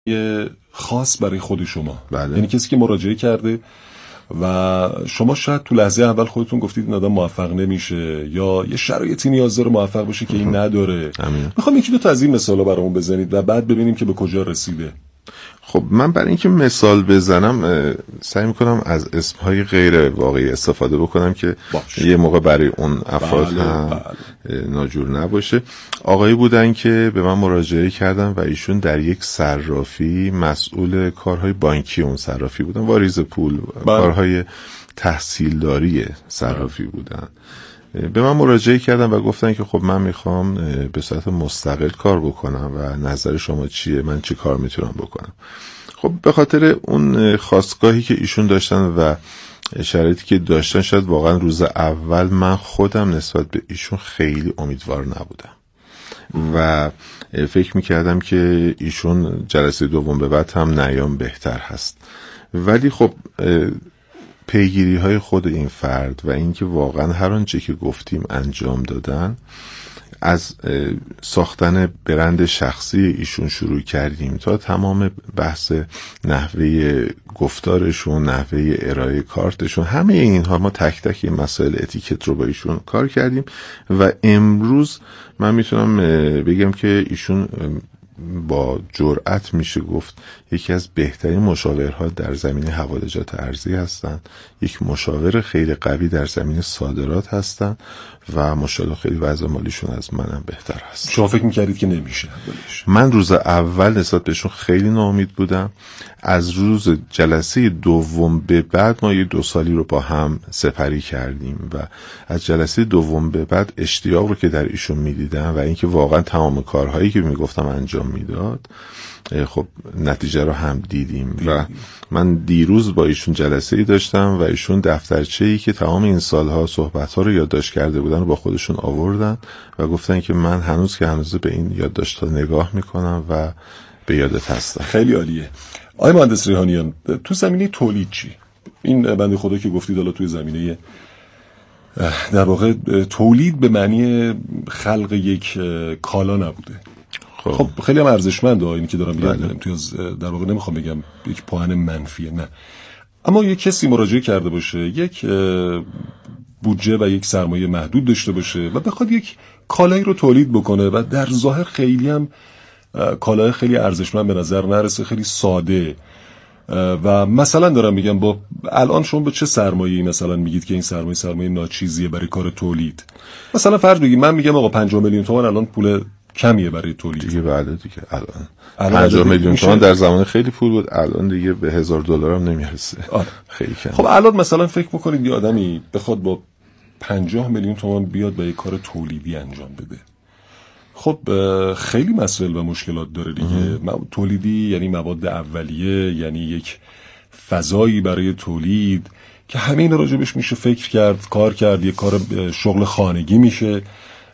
خاص برای خود شما. بله. یعنی کسی که مراجعه کرده و شما شاید تو لحظه اول خودتون گفتید این آدم موفق نمیشه یا یه شرایطی نیاز داره موفق بشه که این نداره. میخوام یکی دو تا از این مثالا برامون بزنید و بعد ببینیم که به کجا رسیده. خب من برای اینکه مثال بزنم سعی میکنم از اسمهای غیر واقعی استفاده بکنم که یه موقع برای اون افراد هم ناجور نباشه. آقایی بودن که به من مراجعه کردن و ایشون در یک صرافی مسئول کارهای بانکی اون صرافی بودن، واریز پول، کارهای تحصیلداری صرافی بودن. به من مراجعه کردن و گفتن که خب من میخوام به صورت مستقل کار بکنم و نظر شما چیه، من چه کار میتونم بکنم. خب به خاطر اون خواستگاهی که ایشون داشتن و شرایطی که داشتن شاید واقعا روز اول من خودم نسبت به ایشون خیلی امیدوار نبودم و فکر میکردم که ایشون جلسه دوم به بعد هم نیام بهتر هست. ولی خب پیگیری های خود این فرد و اینکه واقعا هر آنچه که گفتیم انجام دادن، از ساختن برند شخصی ایشون شروع کردیم تا تمام بحث نحوه گفتارشون، نحوه ارائه کارتشون، همه اینها ما تک تک این مسائل اتیکت رو با ایشون کار کردیم و امروز من میتونم بگم که ایشون با جرأت میشه گفت یکی از بهترین مشاورها در زمینه حوالجات ارزی هستند، یک مشاور خیلی قوی در زمینه صادرات هستند و ماشاءالله خیلی وضع مالیشون از منم بهتر هست. شما فکر میکردید که نمیشه؟ من روز اول نسبت بهشون خیلی ناامید بودم. از روز جلسه دوم به بعد ما یه 2 سالی رو با هم سپری کردیم و از جلسه دوم به بعد اشتیاق رو که در ایشون میدیدم و اینکه واقعا تمام کارهایی که میگفتم انجام میداد، خب نتیجه رو هم دیدیم. و من دیروز با ایشون جلسه‌ای داشتم و ایشون دفترچه‌ای که تمام این سالها صحبت‌ها رو یادداشت کرده بودن رو با خودشون آوردن و گفتن که من هنوز به این یادداشت‌ها نگاه میکنم و به یادت هستم. خیلی عالیه. آقای مهندس ریحانیان، تو زمینه تولید چی؟ این بنده خدا که گفتید حالا توی زمینه در واقع تولید به معنی خلق یک کالا نبوده. خب خیلی هم ارزشمنده اینی که دارم میگم. امتیاز در واقع نمیخوام بگم یک پوان منفیه، نه، اما یک کسی مراجعه کرده باشه، یک بودجه و یک سرمایه محدود داشته باشه و بخواد یک کالایی رو تولید بکنه و در ظاهر خیلی هم کالای خیلی ارزشمند به نظر نرسه، خیلی ساده، و مثلا دارم میگم با الان شما به چه سرمایه‌ای مثلا میگید که این سرمایه ناچیزیه برای کار تولید؟ مثلا فرض بگید من میگم آقا 50 میلیون تومان الان پول کمیه برای تولید دیگه. بله دیگه الان 50 میلیون تومان در زمان خیلی پول بود، الان دیگه به $1000 هم نمیرسه. خیلی کم. خب الان مثلا فکر بکنید یه آدمی بخواد با 50 میلیون تومان بیاد به یک کار تولیدی انجام بده، خب خیلی مسائل و مشکلات داره دیگه. تولیدی یعنی مواد اولیه، یعنی یک فضایی برای تولید که همه این راجبش میشه فکر کرد، کار کرد، یک کار شغل خانگی میشه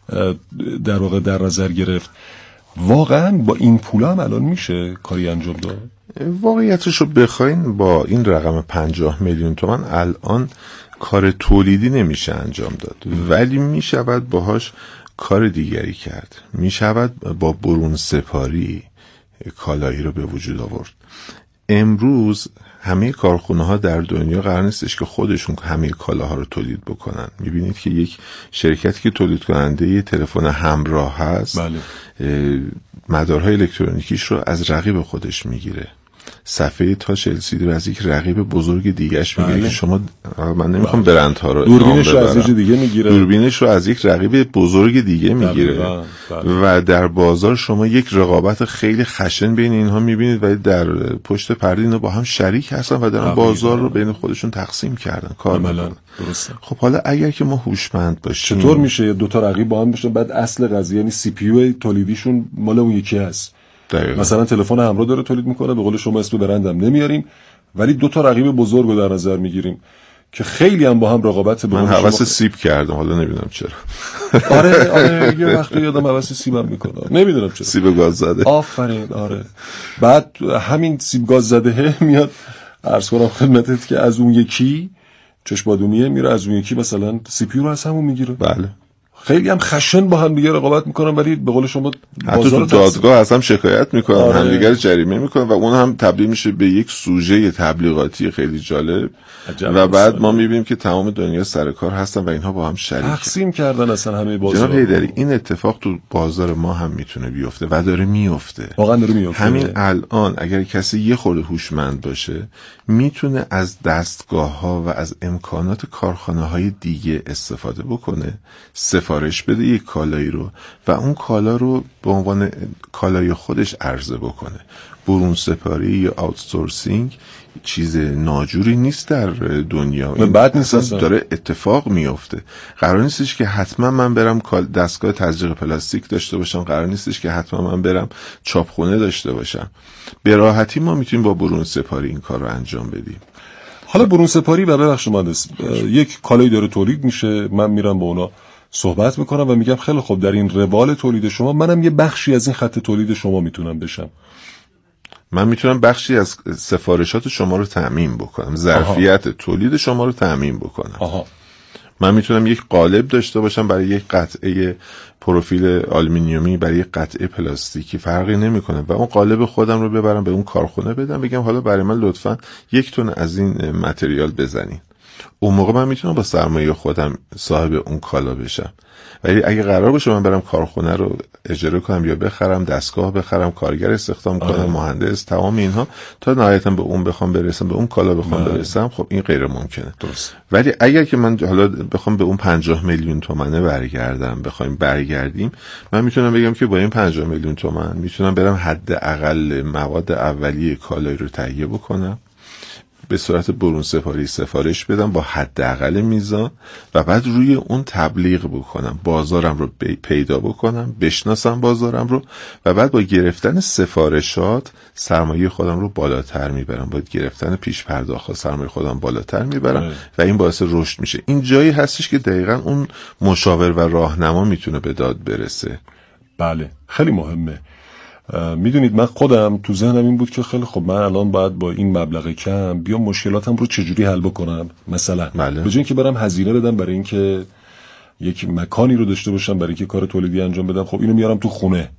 در واقع در نظر گرفت. واقعا با این پولا هم الان میشه کاری انجام داد؟ واقعیتش رو بخواین با این رقم 50 میلیون تومان الان کار تولیدی نمیشه انجام داد، ولی میشود باهاش کار دیگری کرد. میشود با برون سپاری کالایی رو به وجود آورد. امروز همه کارخونه ها در دنیا قرار نیستش که خودشون همه کالاها رو تولید بکنن. میبینید که یک شرکتی که تولید کننده یه تلفن همراه هست، بله، مدارهای الکترونیکیش رو از رقیب خودش میگیره، صفحه تاچ LCD رو از یک رقیب بزرگ دیگه‌اش میگیره. بله. که شما من نمیخوام برندها رو دوربینش رو از دیگه میگیره، دوربینش رو از یک رقیب بزرگ دیگه میگیره و در بازار شما یک رقابت خیلی خشن بین اینها میبینید و در پشت پرده اینا با هم شریک هستن و دارن بازار رو بین خودشون تقسیم کردن، کار میکنن. درسته. خب حالا اگر که ما هوشمند باشیم، چطور میشه دو تا رقیب با هم بشن بعد اصل قضیه یعنی CPU تولیدیشون مال اون یکی هست؟ دقیقا. مثلا تلفن همراه داره تولید میکنه، به قول شما اسم برندم نمیاریم، ولی دو تا رقیب بزرگ رو در نظر میگیریم که خیلی هم با هم رقابت. من حواس سیب کردم، حالا نمیدونم چرا. آره یه وقتی یادم حواس سیبم میکنه، نمیدونم چرا. سیب گاز زده. آفرین. آره بعد همین سیب گاز زده میاد عرض کنم خدمتت که از اون یکی چشمادونیه میره، از اون یکی مثلا CPU رو از همون میگیره. بله. خیلی هم خشن با هم دیگه رقابت میکنن، ولی به قول شما حتی تو دادگاه از هم شکایت میکنن، همدیگه رو جریمه میکنن و اون هم تبدیل میشه به یک سوژه تبلیغاتی خیلی جالب و بعد ما میبینیم که تمام دنیا سر کار هستن و اینها با هم شریکن، تقسیم کردن اصلا همه بازار. جناب حیدری این اتفاق تو بازار ما هم میتونه بیفته و داره میفته، واقعا داره میفته. همین الان اگر کسی یه خورده هوشمند باشه میتونه از دستگاه‌ها و از امکانات کارخانه‌های دیگه استفاده بکنه، سفارش بده یک کالایی رو و اون کالا رو به عنوان کالای خودش عرضه بکنه. برون سپاری یا آوتسورسینگ چیز ناجوری نیست در دنیا، این بعد نیست، داره اتفاق میفته. قرار نیستش که حتما من برم دستگاه تزریق پلاستیک داشته باشم، قرار نیستش که حتما من برم چاپخونه داشته باشم. به راحتی ما میتونیم با برون سپاری این کار رو انجام بدیم. حالا برون سپاری و ببخشید مهندس، یک کالایی داره تولید میشه، من میرم با اونا صحبت میکنم و میگم خیلی خوب در این روال تولید شما منم یه بخشی از این خط تولید شما میتونم بشم، من میتونم بخشی از سفارشات شما رو تأمین بکنم، ظرفیت تولید شما رو تأمین بکنم. من میتونم یک قالب داشته باشم برای یک قطعه پروفیل آلومینیومی، برای یک قطعه پلاستیکی، فرقی نمیکنه و اون قالب خودم رو ببرم به اون کارخونه بدم، بگم حالا برای من لطفاً 1 تن از این متریال بزنین. اون موقع من میتونم با سرمایه خودم صاحب اون کالا بشم. ولی اگه قرار باشه من برم کارخونه رو اجاره کنم یا بخرم، دستگاه بخرم، کارگر استخدام کنم، مهندس، تمام اینها، تا نهایتا به اون بخوام برسم، به اون کالا بخوام برسم، خب این غیر ممکنه. درست. ولی اگر که من حالا بخوام به اون 50 میلیون تومانه برگردم، بخوایم برگردیم، من میتونم بگم که با این 50 میلیون تومان میتونم برم حداقل مواد اولیه کالایی رو تهیه بکنم، به صورت برون سپاری سفارش بدم با حداقل میزان و بعد روی اون تبلیغ بکنم، بازارم رو پیدا بکنم، بشناسم بازارم رو و بعد با گرفتن سفارشات سرمایه خودم رو بالاتر میبرم، با گرفتن پیش پرداخت سرمایه خودم بالاتر میبرم و این باعث رشد میشه. این جایی هستش که دقیقاً اون مشاور و راهنما میتونه به داد برسه. بله خیلی مهمه. میدونید من خودم تو ذهنم این بود که خیلی خب من الان باید با این مبلغ کم بیام مشکلاتم رو چجوری حل بکنم، مثلا به جای اینکه برم هزینه بدم برای اینکه یک مکانی رو داشته باشم برای اینکه کار تولیدی انجام بدم، خب اینو میارم تو خونه.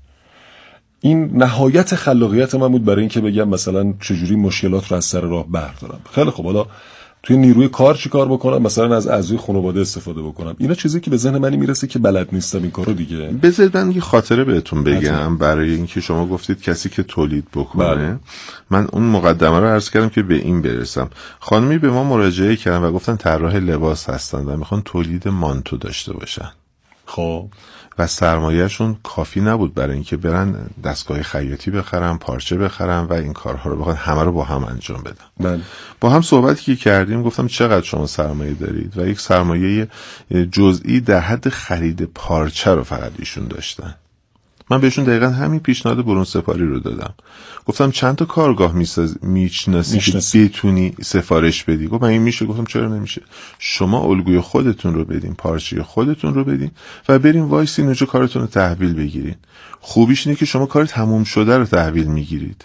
این نهایت خلاقیت من بود برای اینکه بگم مثلا چجوری مشکلات رو از سر راه بردارم. خیلی خب حالا توی نیروی کار چی کار بکنم؟ مثلا از اعضای خانواده استفاده بکنم. اینا چیزی که به ذهن منی میرسه که بلد نیستم این کارو دیگه. بذارید من یه خاطره بهتون بگم برای اینکه شما گفتید کسی که تولید بکنه. من اون مقدمه رو عرض کردم که به این برسم. خانمی به ما مراجعه کردن و گفتن طراح لباس هستن و میخوان تولید مانتو داشته باشن. خب و سرمایه‌شون کافی نبود برای اینکه برن دستگاه خیاطی بخرن، پارچه بخرن و این کارها رو بخوان همه رو با هم انجام بدن. با هم صحبتی که کردیم گفتم چقدر شما سرمایه دارید و یک سرمایه جزئی در حد خرید پارچه رو فقط ایشون داشتن. من بهشون دقیقاً همین پیشنهاد برون سپاری رو دادم. گفتم چند تا کارگاه میشناسی که بتونی سفارش بدی؟ گفت من این میشه. گفتم چرا نمیشه؟ شما الگوی خودتون رو بدین، پارچه خودتون رو بدین و برین وایسین اونجا کارتون رو تحویل بگیرین. خوبیش اینه که شما کار تموم شده رو تحویل میگیرید.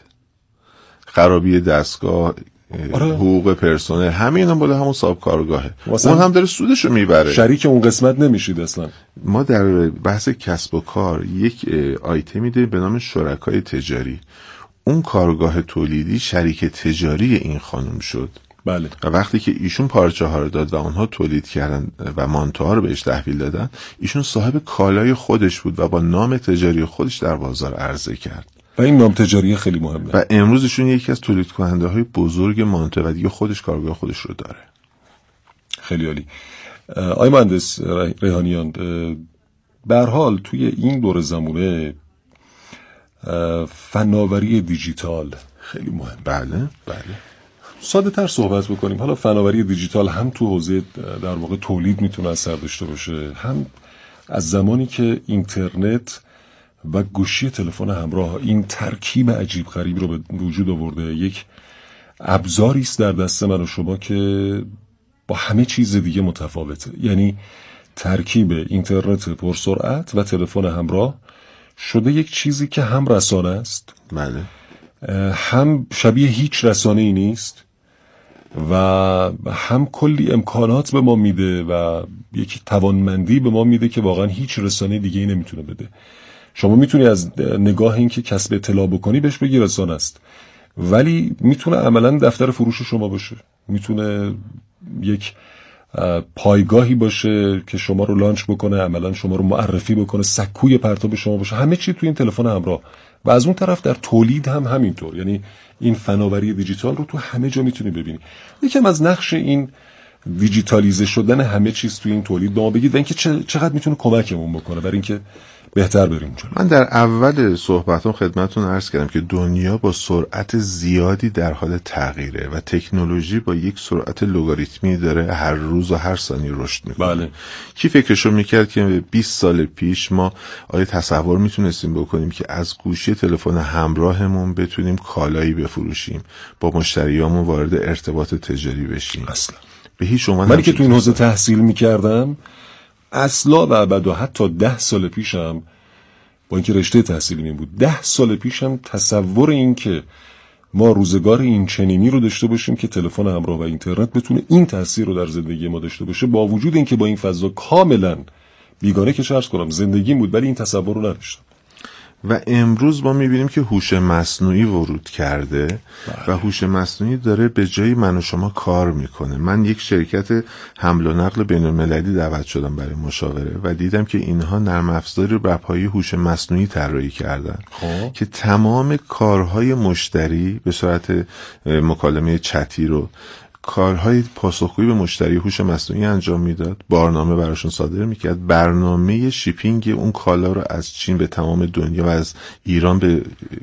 خرابی دستگاه، حقوق پرسنل، همه اینا بالا همون صاحب کارگاهه، اون هم داره سودشو میبره. شریک اون قسمت نمیشید اصلا. ما در بحث کسب و کار یک آیتمی داریم به نام شرکای تجاری. اون کارگاه تولیدی شریک تجاری این خانم شد. بله. و وقتی که ایشون پارچه ها رو داد و اونها تولید کردن و مانتوها رو بهش تحویل دادن، ایشون صاحب کالای خودش بود و با نام تجاری خودش در بازار عرضه کرد. و این نام تجاری خیلی مهمه. و امروز ایشون یکی از تولید کننده های بزرگ مانتو و دیگه خودش کارگاه خودش رو داره. خیلی عالی. آقای مهندس ریحانیان، به هر حال توی این دور زمونه فناوری دیجیتال خیلی مهم. بله. ساده تر صحبت بکنیم. حالا فناوری دیجیتال هم تو حوزه در واقع تولید میتونه اثر داشته باشه، هم از زمانی که اینترنت و گوشی تلفن همراه این ترکیب عجیب غریب رو به وجود آورده. یک ابزاری است در دست من و شما که با همه چیز دیگه متفاوته. یعنی ترکیب اینترنت پرسرعت و تلفن همراه شده یک چیزی که هم رسانه است، بله، هم شبیه هیچ رسانه‌ای نیست و هم کلی امکانات به ما میده و یک توانمندی به ما میده که واقعا هیچ رسانه دیگه ای نمیتونه بده. شما میتونی از نگاه این که کسب اطلاع بکنی بهش بگی رسانه است، ولی میتونه عملا دفتر فروش شما باشه، میتونه یک پایگاهی باشه که شما رو لانچ بکنه، عملا شما رو معرفی بکنه، سکوی پرتاب شما باشه، همه چی توی این تلفن همراه. و از اون طرف در تولید هم همینطور، یعنی این فناوری دیجیتال رو تو همه جا میتونی ببینی. یکم از نقش این دیجیتالیزه شدن همه چیز توی این تولید به ما بگید و اینکه چقدر میتونه کمکمون بکنه برای اینکه بهتر بریم جلو. من در اول صحبتم خدمتتون عرض کردم که دنیا با سرعت زیادی در حال تغییره و تکنولوژی با یک سرعت لگاریتمی داره هر روز و هر ثانیه رشد میکنه. بله. کی فکرشو میکرد که 20 سال پیش ما آیا تصور میتونستیم بکنیم که از گوشی تلفن همراهمون بتونیم کالایی بفروشیم، با مشتریامون وارد ارتباط تجاری بشیم؟ اصلا به هیچ عنوان. من که تو این حوزه تحصیل میکردم اصلا و ابدا، حتی 10 سال پیشم با اینکه رشته تحصیلی من بود، 10 سال پیشم تصور این که ما روزگار این چنینی رو داشته باشیم که تلفن همراه و اینترنت بتونه این تاثیر رو در زندگی ما داشته باشه، با وجود اینکه با این فضا کاملا بیگانه که عرض کنم زندگی بود، ولی این تصور رو نداشتم. و امروز ما میبینیم که هوش مصنوعی ورود کرده و هوش مصنوعی داره به جای من و شما کار میکنه. من یک شرکت حمل و نقل بین‌المللی دعوت شدم برای مشاوره و دیدم که اینها نرم افزاری رو بر پایه هوش مصنوعی طراحی کردن که تمام کارهای مشتری به صورت مکالمه چتی رو، کارهای پاسخگویی به مشتری هوش مصنوعی انجام میداد، بارنامه براشون صادر میکرد، برنامه شیپینگ اون کالا رو از چین به تمام دنیا و از ایران به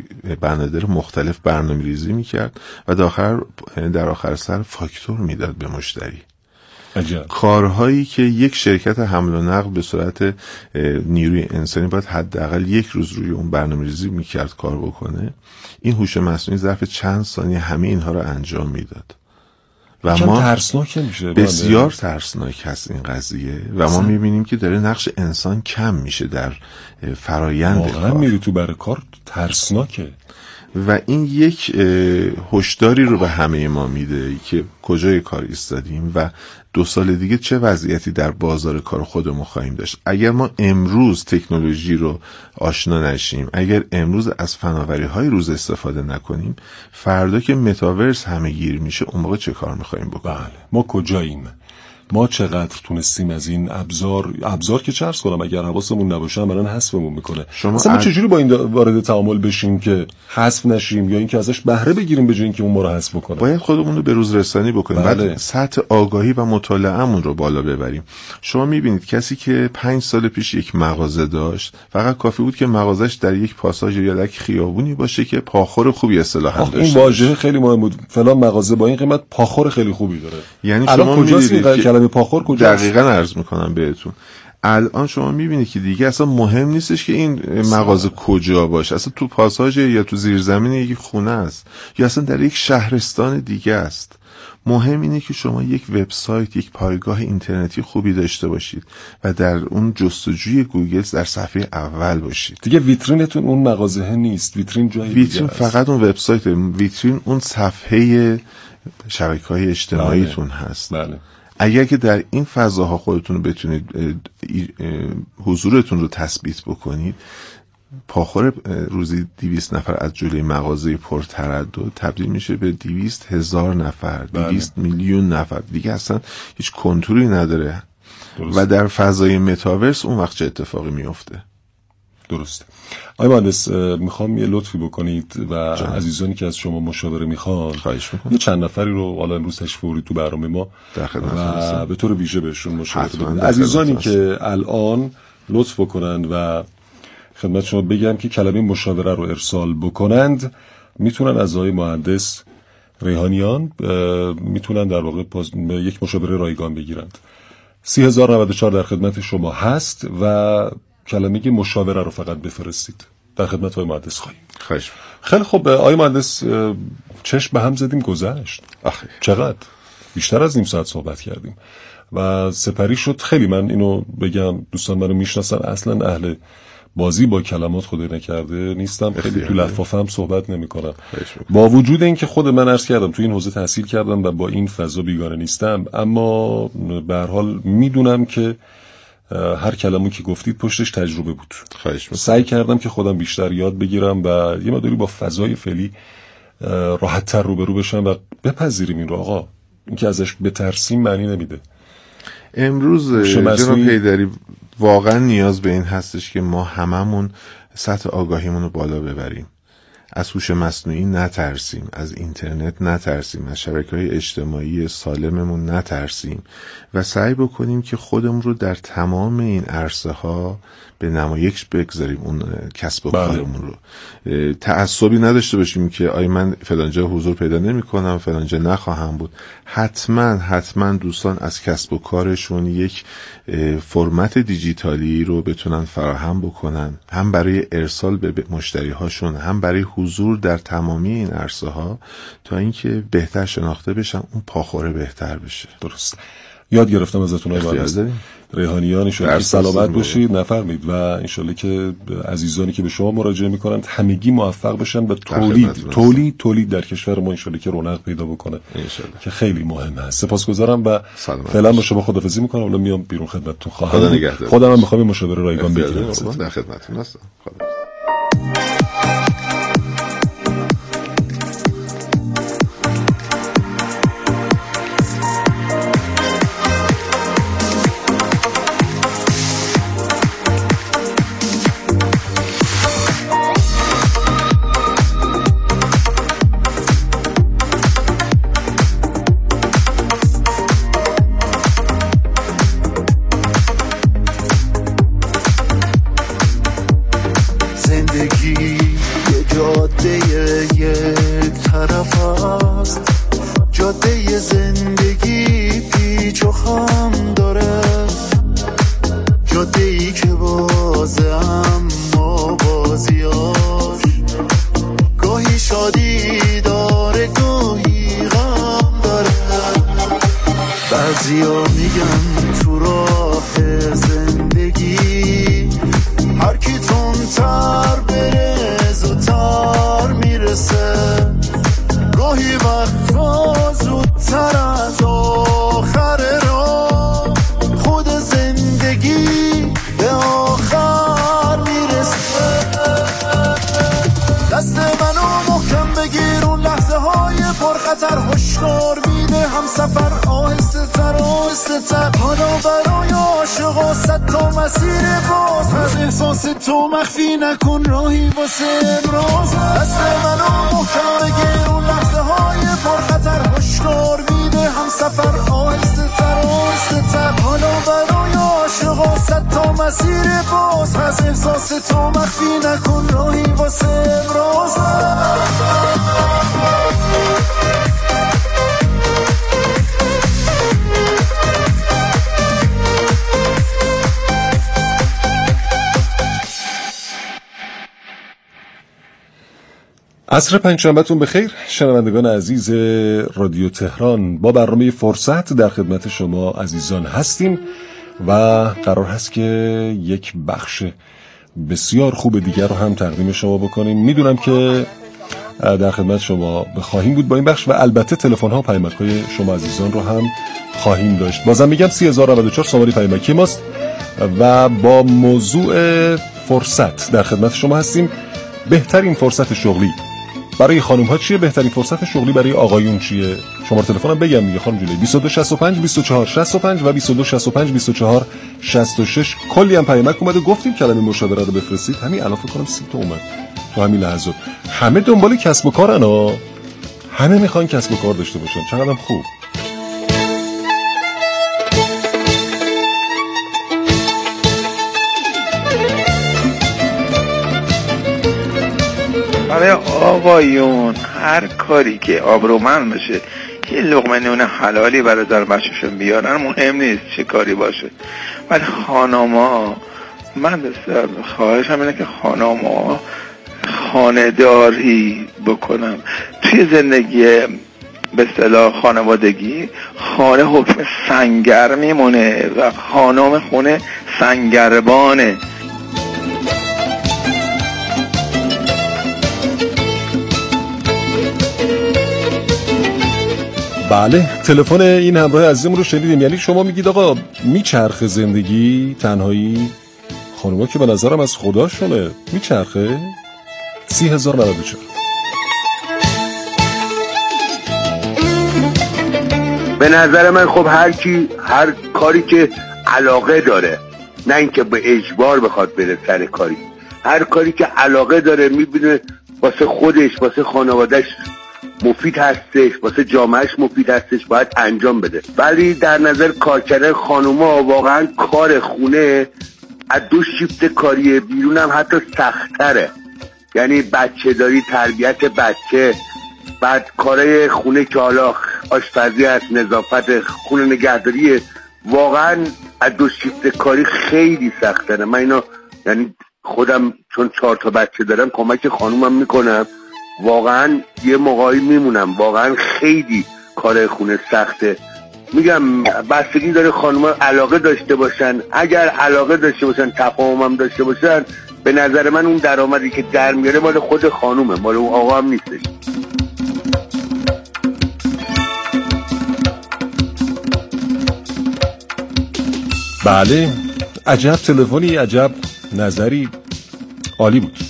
بنادر مختلف برنامه‌ریزی میکرد و در آخر سر فاکتور میداد به مشتری. عجب. کارهایی که یک شرکت حمل و نقل به صورت نیروی انسانی باید حداقل 1 روز روی اون برنامه‌ریزی میکرد کار بکنه، این هوش مصنوعی ظرف چند ثانیه همه اینها رو انجام میداد. و ما ترسناک میشه، بسیار ترسناک هست این قضیه و ما میبینیم که داره نقش انسان کم میشه در فرایند کار. واقعا میری تو برای کار ترسناکه و این یک هشداری رو به همه ما میده که کجای کار ایستادیم و 2 سال دیگه چه وضعیتی در بازار کار خودمون خواهیم داشت. اگر ما امروز تکنولوژی رو آشنا نشیم، اگر امروز از فناوری‌های روز استفاده نکنیم، فردا که متاورس همه گیر میشه اون موقع چه کار می‌خوایم بکنیم؟ بله. ما کجاییم؟ ما چقدر تونستیم از این ابزار که چرس کنم اگر حواسمون نباشه عملاً حذفمون میکنه. اصلا ما چجوری با این وارد تعامل بشیم که حذف نشیم یا اینکه ازش بهره بگیریم به جای اینکه اون ما رو حذف بکنه؟ باید خودمون رو به روز رسانی بکنیم. بله. بعد سطح آگاهی و مطالعه‌مون رو بالا ببریم. شما میبینید کسی که 5 سال پیش یک مغازه داشت، فقط کافی بود که مغازش در یک پاساژ یا یک خیابونی باشه که پاخور خوبی اصطلاحاً داشت. این واژه خیلی مهم بود. فلان مغازه با این قیمت پاخور خیلی خوبی داره. یعنی شما می‌بینید پاخور کجاست؟ دقیقاً عرض میکنم بهتون. الان شما میبینید که دیگه اصلا مهم نیستش که این مغازه کجا باشه، اصلا تو پاساژ یا تو زیرزمین یک خونه است یا اصلا در یک شهرستان دیگه است. مهم اینه که شما یک وبسایت، یک پایگاه اینترنتی خوبی داشته باشید و در اون جستجوی گوگل در صفحه اول باشید. دیگه ویترینتون اون مغازه نیست، ویترین جای دیگه است. ویترین فقط اون وبسایت، ویترین اون صفحه شبکه‌های اجتماعیتون هست. بله. اگر که در این فضاها خودتون رو بتونید حضورتون رو تثبیت بکنید، پاخور روزی 200 نفر از جلوی مغازه پرتردد تبدیل میشه به 200,000 نفر، 200 میلیون نفر. دیگه اصلا هیچ کنترلی نداره. درست. و در فضای متاورس اون وقت چه اتفاقی میفته؟ درسته. آقای مهندس، میخوام یه لطفی بکنید و عزیزانی که از شما مشاوره میخوان، خواهش میکنم، یه چند نفری رو حالا امروز تشریف آورید تو برنامه ما و به طور ویژه بهشون مشاوره بدید. عزیزانی که الان لطف بکنند و خدمت شما بگم که کلمه مشاوره رو ارسال بکنند، میتونن از آقای مهندس ریحانیان میتونن در واقع یک مشاوره رایگان بگیرند. 30,094 در خدمت شما هست و کلمه مشاوره رو فقط بفرستید. در خدمت آقای مهندس خواهیم. خواهش. خیلی خوب آقای مهندس، چشم به هم زدیم گذشت. چقدر بیشتر از نیم ساعت صحبت کردیم و سپری شد. خیلی من اینو بگم، دوستان منو میشناسن، اصلا اهل بازی با کلمات خدای نکرده نیستم، خیلی تو لفافم صحبت نمی‌کنم. با وجود اینکه خود من عرض کردم تو این حوزه تحصیل کردم و با این فضا بیگانه نیستم، اما به هر حال میدونم که هر کلمه‌ای که گفتید پشتش تجربه بود. سعی کردم که خودم بیشتر یاد بگیرم و یه مقداری با فضای فعلی راحت‌تر روبرو بشم و بپذیریم این رو. آقا اینکه ازش بترسیم معنی نمیده. امروز جناب حیدری واقعا نیاز به این هستش که ما هممون سطح آگاهیمون رو بالا ببریم. از هوش مصنوعی نترسیم، از اینترنت نترسیم، از شبکه‌های اجتماعی سالممون نترسیم و سعی بکنیم که خودمون رو در تمام این عرصه ها به نمایش بگذاریم، اون کسب و کارمون رو. تعصبی نداشته باشیم که آی من فلانجا حضور پیدا نمی کنم، فلانجا نخواهم بود. حتما دوستان از کسب و کارشون یک فرمت دیجیتالی رو بتونن فراهم بکنن، هم برای ارسال به مشتری هاشون، هم برای حضور در تمامی این عرصه ها، تا اینکه بهتر شناخته بشن، اون پاخوره بهتر بشه. درست. یاد گرفتم ازتون آقای ریحانیان، انشالله که سلامت باشید. نفرمید و انشالله که عزیزانی که به شما مراجعه میکنند همگی موفق بشن و تولید در کشور ما انشالله که رونق پیدا بکنه که خیلی مهمه. سپاسگزارم و فعلا با شما خداحافظی میکنم. حالا میام بیرون خدمتتون خواهم. خودم هم میخوام مشاوره رایگان بگیرم. در خدمتتون هستم. تو مخفی نکن راهی واسه ابراز. دست منو محکم بگیر، اون لحظه های پرخطر هشدار میده همسفر آهسته تر. حالا برای عاشقا صد تا مسیر باز، از احساس تو مخفی نکن راهی واسه ابراز. عصر پنجشنبه‌تون بخیر شنوندگان عزیز رادیو تهران. با برنامه فرصت در خدمت شما عزیزان هستیم و قرار هست که یک بخش بسیار خوب دیگر رو هم تقدیم شما بکنیم. میدونم که در خدمت شما خواهیم بود با این بخش و البته تلفن ها و پیامک های شما عزیزان رو هم خواهیم داشت. بازم میگم 3094 شماره پیامکی ماست و با موضوع فرصت در خدمت شما هستیم. بهترین فرصت شغلی برای خانم ها چیه؟ بهترین فرصت شغلی برای آقایون چیه؟ شماره تلفنم بگم دیگه خانم جولی 2265 24 65 و 2265 24 66. کلی هم پیامک اومده، گفتیم کلمه مشاوره رو بفرستید. همین الان فکر کنم 30 تا اومد تو همین لحظات. همه دنبال کسب و کارن ها، همه میخوان کسب و کار داشته باشن. چقدرم خوب. برای آقایون هر کاری که آبرومند بشه، یه لقمه نون حلالی برای در بچه‌شون بیارن، مهم نیست چه کاری باشه. ولی خانما، من خواهشم اینه که خانما خانه‌داری بکنم توی زندگی به اصطلاح خانوادگی. خانه حکم سنگر میمونه و خانم خونه سنگربانه. بله، تلفن این همراه عزیزمون رو شنیدیم. یعنی شما میگید آقا میچرخه زندگی تنهایی؟ خانوما که به نظرم از خداشونه. میچرخه؟ 30,094. به نظر من خب هر کاری که علاقه داره، نه اینکه به اجبار بخواد بره سر کاری، هر کاری که علاقه داره میبینه واسه خودش، واسه خانوادهش مفید هستش، واسه جامعهش مفید هستش، باید انجام بده. ولی در نظر کار کردن خانوما واقعا کار خونه از 2 شیفت کاری بیرون هم حتی سخت‌تره. یعنی بچه داری، تربیت بچه، بعد کارهای خونه که حالا آشپزی هست، نظافت خونه، نگهداری، واقعا از 2 شیفت کاری خیلی سخت‌تره. من اینو یعنی خودم چون 4 تا بچه دارم کمک خانومم میکنم، واقعا یه موقعی میمونم، واقعا خیلی کار خونه سخته. میگم بستگی داره خانوما علاقه داشته باشن. اگر علاقه داشته باشن، تفاهمم داشته باشن، به نظر من اون درآمدی که در میاره مال خود خانومه، مال اون آقا هم نیستش. بله، عجب تلفنی، عجب نظری، عالی بود.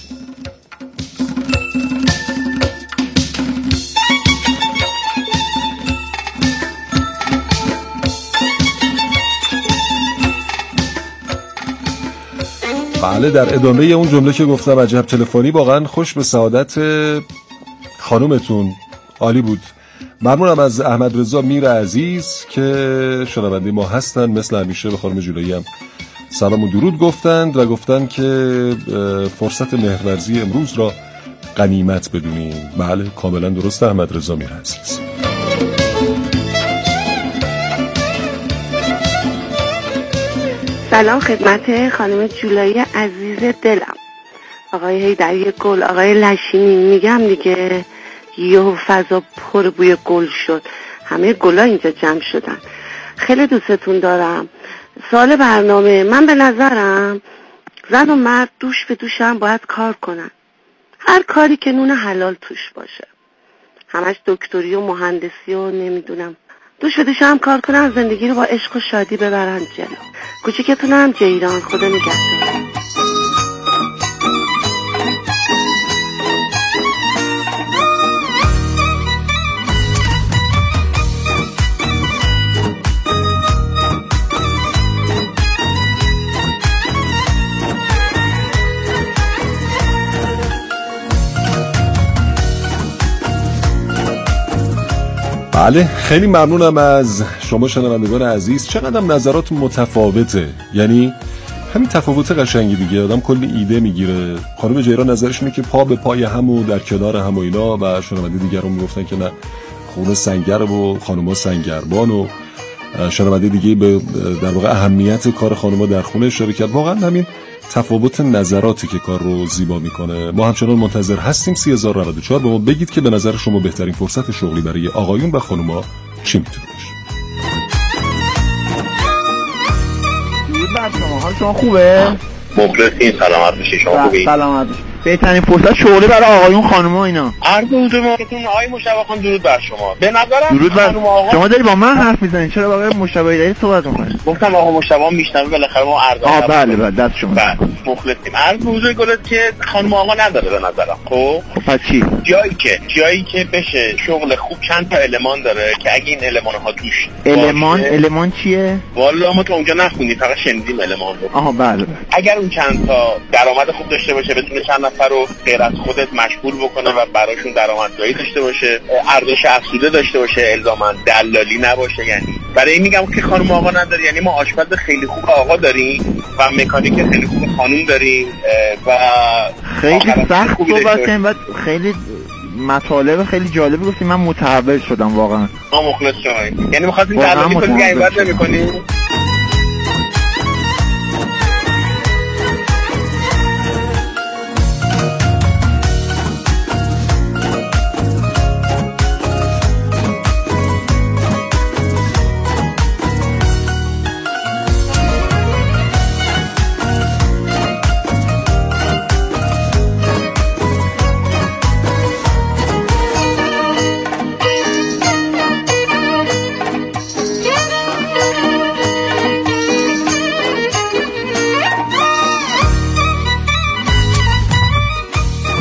بله، در ادامه اون جمله که گفتم عجب تلفنی، واقعا خوش به سعادت خانومتون، عالی بود. ممنونم از احمد رضا میر عزیز که شنونده ما هستن. مثل همیشه به خانم جولایی هم سلام و درود گفتند و گفتن که فرصت مهرورزی امروز را غنیمت بدونیم. بله، کاملا درست احمد رضا میر عزیز. سلام خدمت خانم جولایی عزیز دلم، آقای هیدری گل، آقای لشینی. میگم دیگه یهو فضا پر بوی گل شد، همه گلا اینجا جمع شدن. خیلی دوستتون دارم. سوال برنامه، من به نظرم زن و مرد دوش به دوش هم باید کار کنن، هر کاری که نون حلال توش باشه، همش دکتری و مهندسی و نمیدونم، دوش به دوش هم کار کنن، زندگی رو با عشق و شادی ببرن جلو. کوچیکتونم جیران، خدا نگهدار. بله، خیلی ممنونم از شما شنوندگان عزیز. چقدر نظرات متفاوته، یعنی همین تفاوت قشنگی دیگه، آدم کلی ایده میگیره. خانم جیران نظرش اینه که پا به پای هم و در کنار هم و اینا، و شنونده دیگر هم میگفتن که نه، خونه سنگر و خانوما سنگربان، و شنونده دیگه به در واقع اهمیت کار خانوما در خونه اشاره کرد. واقعا همین تفاوت نظراتی که کار رو زیبا میکنه. ما همچنان منتظر هستیم 30,094. به ما بگید که به نظر شما بهترین فرصت شغلی برای آقایون و خانوما چی میتونه باشه؟ درود بر شما، حال شما خوبه؟ مخلصیم، سلامت باشید. شما خوبی؟ سلامت باشید. بهترین فرصت شغلی برای آقایون خانوما اینا. عرض حضور ماهتون آقای مشتبه خان، درود بر شما. به نظرم درود بر شما. داری با من حرف میزنید، چرا با آقای مشتبه داری صحبت میکنید؟ گفتم آقا مشتبه میشنوه، بالاخره ما عرض. بله دست شما. بله، مخلصیم. عرض حضور گلت که خانم آقا نداره به نظرم. خب پس چی؟ جایی که بشه شغل خوب، چند تا المان داره که اگه این المان‌ها توش المان چیه؟ والا ما تو اونجا نخوندیم، فقط شنیدیم المان رو. بله. اگر اون چند تا درآمد خوب داشته باشه، بتونه چند نفر رو غیر از خودت مشغول بکنه و براشون درآمدزایی داشته باشه، ارزش افزوده داشته باشه، الزاما دلالی نباشه. یعنی برای این میگم که خانم آقا نداره. یعنی ما آشپز خیلی خوب آقا داریم و مکانیک خیلی خوب خانم داریم و خیلی سخت صحبت کردیم و خیلی مطالب خیلی جالبی گفتیم. من متحول شدم واقعا. مخلص شما. یعنی می‌خواستین دلالی کنید، این بعد نمی‌کنید.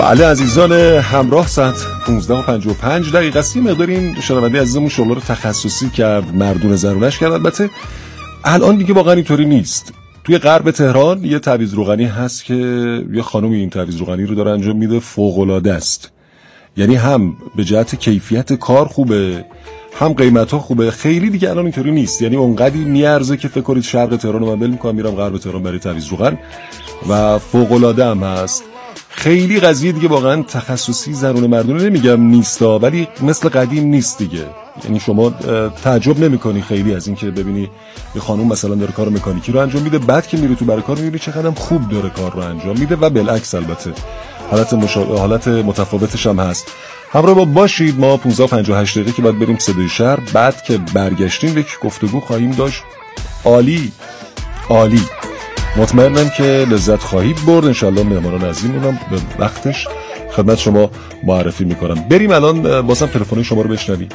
بله عزیزان همراه، ساعت 15:55 است. یه مقدار این شنونده عزیزمون شغل رو تخصصی کرد، مردون زرونش کرد. البته الان دیگه واقعا اینطوری نیست. توی غرب تهران یه تعویض روغنی هست که یه خانومی این تعویض روغنی رو داره انجام میده، فوق‌العاده است. یعنی هم به جهت کیفیت کار خوبه، هم قیمت‌ها خوبه. خیلی دیگه الان اینطوری نیست، یعنی اونقدی میارزه که فکر کنید شرق تهران رو من ول می‌کنم میرم غرب تهران برای تعویض روغن و فوق‌العاده هم هست. خیلی قضیه دیگه واقعا تخصصی زنونه مردونه نمیگم نیستا، ولی مثل قدیم نیست دیگه. یعنی شما تعجب نمی‌کنی خیلی از این که ببینی یه خانم مثلا داره کار مکانیکی رو انجام میده، بعد که میری تو برای کار میبینی چقدر خوب داره کار رو انجام میده و بالعکس البته حالت متفاوتش هم هست. همراه با باشید. ما 15:58 دقیقه که بعد بریم صدای شهر، بعد که برگشتیم یک گفتگو خواهیم داشت. عالی عالی، مطمئنم که لذت خواهید برد. انشالله مهمانان عزیزمونم به وقتش خدمت شما معرفی میکنم. بریم الان بازم تلفن شما رو بشنویم.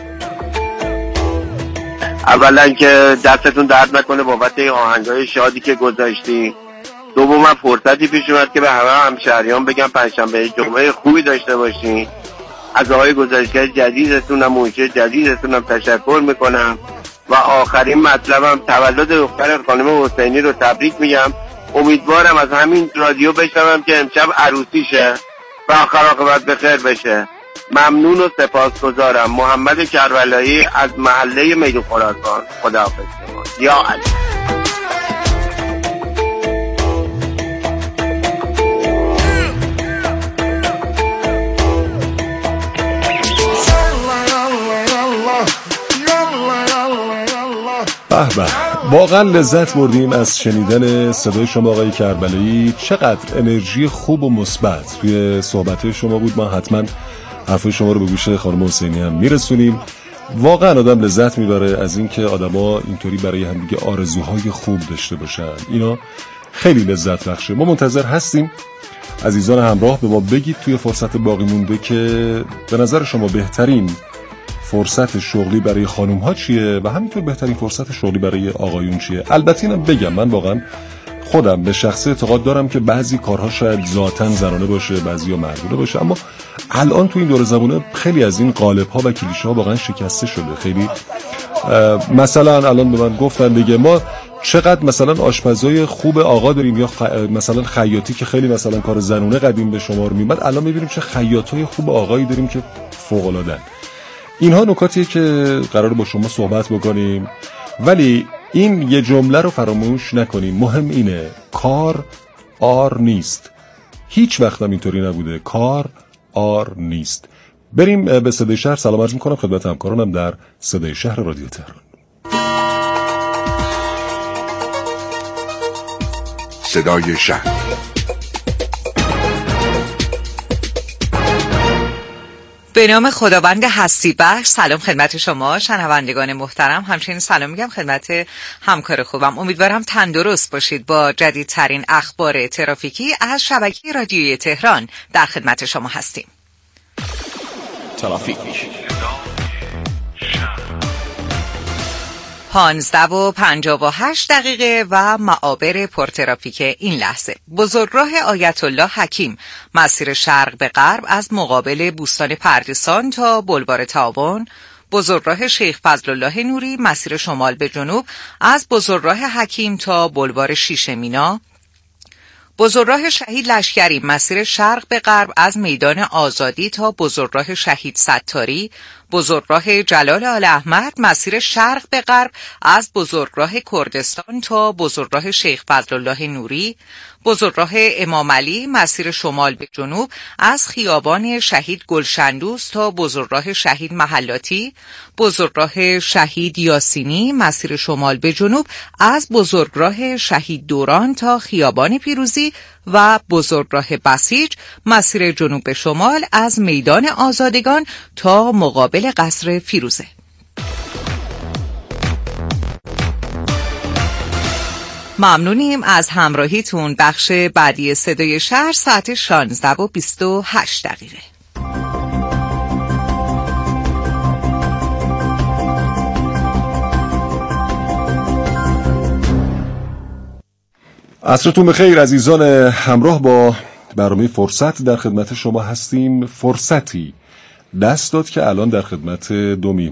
اولا که دستتون درد نکنه بابت آهنگای شادی که گذاشتی. دوما فرصتی پیش اومد که به همه همشهریان بگم پنجشنبه جمعه خوبی داشته باشین. از آقای گزارشگر جدیدتونم، منشی جدیدتونم تشکر میکنم و آخرین مطلبم تولد دختر خانم حسینی رو تبریک میگم. امیدوارم از همین رادیو بشنوم که امشب عروسیشه و آخر عاقبت بخیر بشه. ممنون و سپاسگزارم. محمد کربلایی از محله میدون خراسان. خداحافظ شما. یا علی. به به، واقعا لذت بردیم از شنیدن صدای شما آقای کربلایی. چقدر انرژی خوب و مثبت توی صحبت شما بود. ما حتما حرفای شما رو به گوش خانم حسینی هم میرسونیم. واقعا آدم لذت میبره از این که آدما اینطوری برای همدیگه آرزوهای خوب داشته باشن. اینا خیلی لذت بخشه. ما منتظر هستیم عزیزان همراه به ما بگید توی فرصت باقی مونده که به نظر شما بهترین فرصت شغلی برای خانوم ها چیه و همینطور بهترین فرصت شغلی برای آقایون چیه. البته اینم بگم من واقعا خودم به شخصه اعتقاد دارم که بعضی کارها شاید ذاتاً زنانه باشه، بعضیا مردونه باشه، اما الان تو این دور زمانه خیلی از این قالب ها و کلیشه ها واقعا شکسته شده. خیلی مثلا الان به من گفتن دیگه ما چقدر مثلا آشپزای خوب آقا داریم یا مثلا خیاطی که خیلی مثلا کار زنونه قدیم به شمار میومد، الان میبینیم چه خیاطای خوب آقایی داریم که فوق العاده. اینها نکاتیه که قراره با شما صحبت بکنیم، ولی این یه جمله رو فراموش نکنیم. مهم اینه کار آر نیست. هیچ وقت هم اینطوری نبوده. کار آر نیست. بریم به صدای شهر. سلام عرض میکنم خدمت همکارانم در صدای شهر رادیو تهران. صدای شهر. به نام خداوند هستی بخش. سلام خدمت شما شنوندگان محترم، همچنین سلام میگم خدمت همکار خوبم. امیدوارم تندرست باشید. با جدیدترین اخبار ترافیکی از شبکه رادیویی تهران در خدمت شما هستیم. ترافیک 15:58 و معابر پرترافیک این لحظه. بزرگراه آیت الله حکیم مسیر شرق به غرب از مقابل بوستان پردیسان تا بلوار تعاون، بزرگراه شیخ فضلالله نوری مسیر شمال به جنوب از بزرگراه حکیم تا بلوار شیشه مینا، بزرگراه شهید لشکری مسیر شرق به غرب از میدان آزادی تا بزرگراه شهید ستاری، بزرگراه جلال آل احمد مسیر شرق به غرب از بزرگراه کردستان تا بزرگراه شیخ فضلالله نوری، بزرگراه امام علی مسیر شمال به جنوب از خیابان شهید گلشندوز تا بزرگراه شهید محلاتی، بزرگراه شهید یاسینی مسیر شمال به جنوب از بزرگراه شهید دوران تا خیابان پیروزی و بزرگراه بسیج مسیر جنوب به شمال از میدان آزادگان تا مقابل قصر فیروزه. ممنونیم از همراهیتون. بخش بعدی صدای شهر ساعت 16:28. عصرتون بخیر عزیزان همراه با برنامه فرصت در خدمت شما هستیم. فرصتی دست داد که الان در خدمت دو